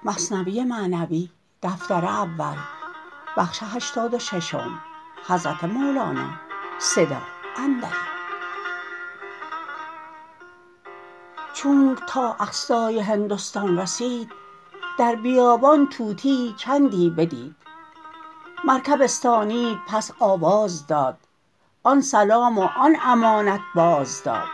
چونک تا اقصای هندستان رسید در بیابان طوطیی چندی بدید مرکب استانید پس آواز داد آن سلام و آن امانت باز داد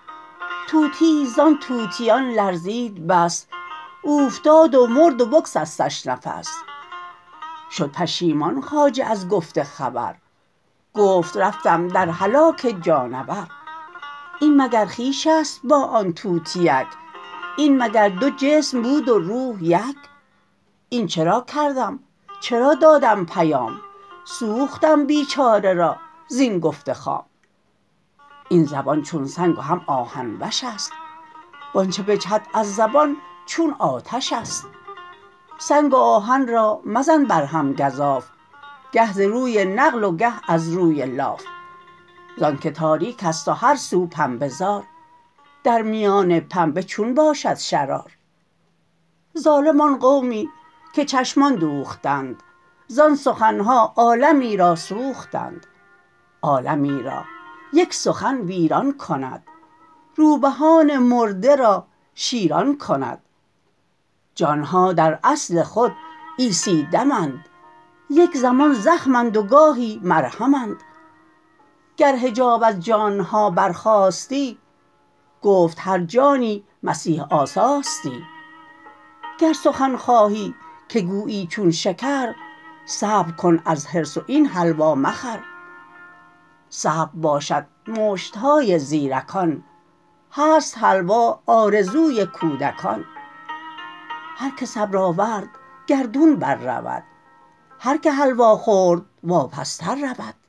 طوطیی زان طوطیان لرزید بس اوفتاد و مرد و بگسستش نفس شد پشیمان خواجه از گفت خبر گفت رفتم در هلاک جانور این مگر خویشست با آن طوطیک این مگر دو جسم بود و روح یک این چرا کردم چرا دادم پیام سوختم بیچاره را زین گفت خام این زبان چون سنگ و هم آهن وشست وانچ بجهد از زبان چون آتشست سنگ و آهن را مزن بر هم گزاف گه ز روی نقل و گه از روی لاف زانک تاریکست و هر سو پنبه زار در میان پنبه چون باشد شرار ظالم آن قومی که چشمان دوختند زان سخنها عالمی را سوختند عالمی را یک سخن ویران کند روبهان مرده را شیران کند جانها در اصل خود عیسی دمند یک زمان زخمند و گاهی مرهمند گر حجاب از جانها برخاستی گفت هر جانی مسیح آساستی گر سخن خواهی که گویی چون شکر صبر کن از حرص و این حلوا مخور صبر باشد مشتهای زیرکان هست حلوا آرزوی کودکان هر که صبر آورد گردون بر رود هر که حلوا خورد واپس تر رود